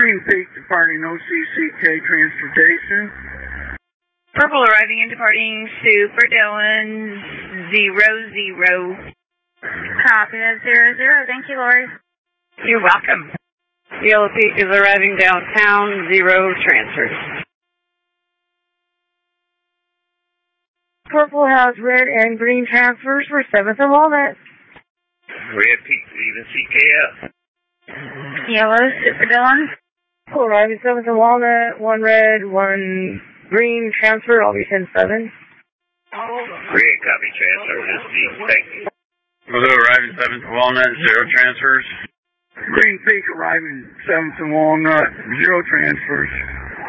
Green Peak departing OCCK Transportation. Purple arriving and departing Super Dillon 00. Copy that 00. Thank you, Lori. You're welcome. Yellow Peak is arriving downtown, 0 transfers. Purple has red and green transfers for 7th and Walnut. Red Peak leaving CKF. Yellow, Super Dillon. Purple arriving 7th and Walnut, 1 red, 1 green transfer, I'll be 10-7. Red copy transfer, this is thank you. Blue arriving 7th and Walnut, 0 transfers. Green Peak arriving 7th and Walnut, 0 transfers.